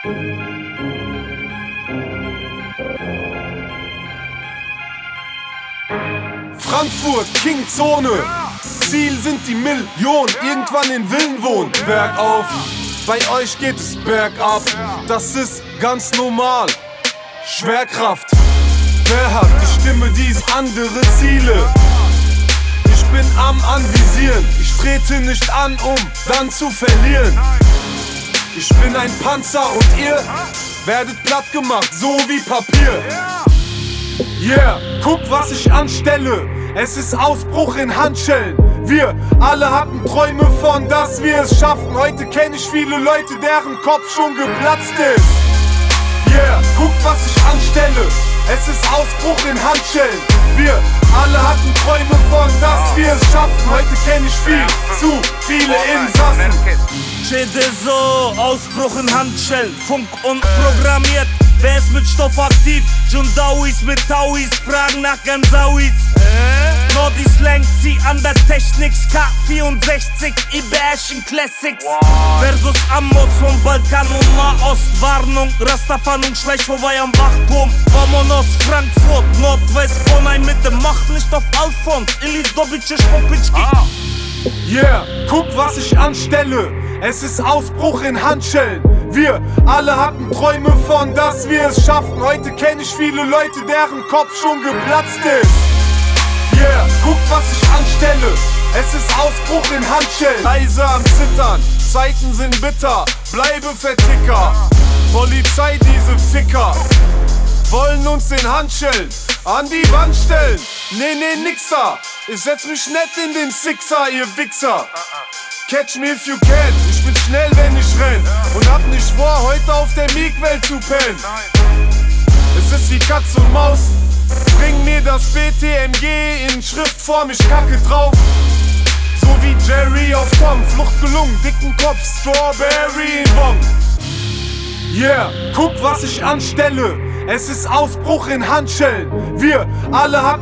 Frankfurt, Kingzone, Ziel sind die Millionen, irgendwann in Villen wohnen. Bergauf, bei euch geht es bergab, das ist ganz normal. Schwerkraft, wer hat die Stimme, dies andere Ziele? Ich bin am Anvisieren, ich trete nicht an, um dann zu verlieren. Ich bin ein Panzer und ihr werdet platt gemacht, so wie Papier. Yeah, guck was ich anstelle, es ist Ausbruch in Handschellen. Wir alle hatten Träume von, dass wir es schaffen. Heute kenne ich viele Leute, deren Kopf schon geplatzt ist. Yeah, guck was ich anstelle, es ist Ausbruch in Handschellen. Wir alle hatten Träume von, dass wir es schaffen. Heute kenne ich zu viele Insassen. so, Ausbruch in Handschellen, Funk unprogrammiert. Wer ist mit Stoff aktiv? Jundawis mit Tauis, fragen nach Gansawis. Nordi Slang, zieh an der Technik, K64, Iberischen Classics. Versus Amos von Balkan und Nahost, Warnung, Rastafanung, schleich vorbei am Wachturm. Vamonos, Frankfurt, Nordwest, Bonn, Mitte, macht nicht auf Alfons, Illy Dobice, Schwopitschki. Yeah, guck was ich anstelle, es ist Ausbruch in Handschellen. Wir alle hatten Träume von, dass wir es schaffen. Heute kenne ich viele Leute, deren Kopf schon geplatzt ist. Yeah, guck was ich anstelle, es ist Ausbruch in Handschellen. Leise am Zittern, Zeiten sind bitter, bleibe Verticker. Polizei, diese Ficker wollen uns den Handschellen an die Wand stellen. Nee, nix da, ich setz mich nett in den Sixer, ihr Wichser. Catch me if you can, ich bin schnell, wenn ich renn. Und hab nicht vor, heute auf der Mietwelt zu pennen. Es ist wie Katz und Maus, bring mir das BTMG in Schriftform, ich kacke drauf. So wie Jerry auf Tom, Flucht gelungen, dicken Kopf, Strawberry in Bomb. Yeah, guck was ich anstelle, es ist Ausbruch in Handschellen. Wir alle hatten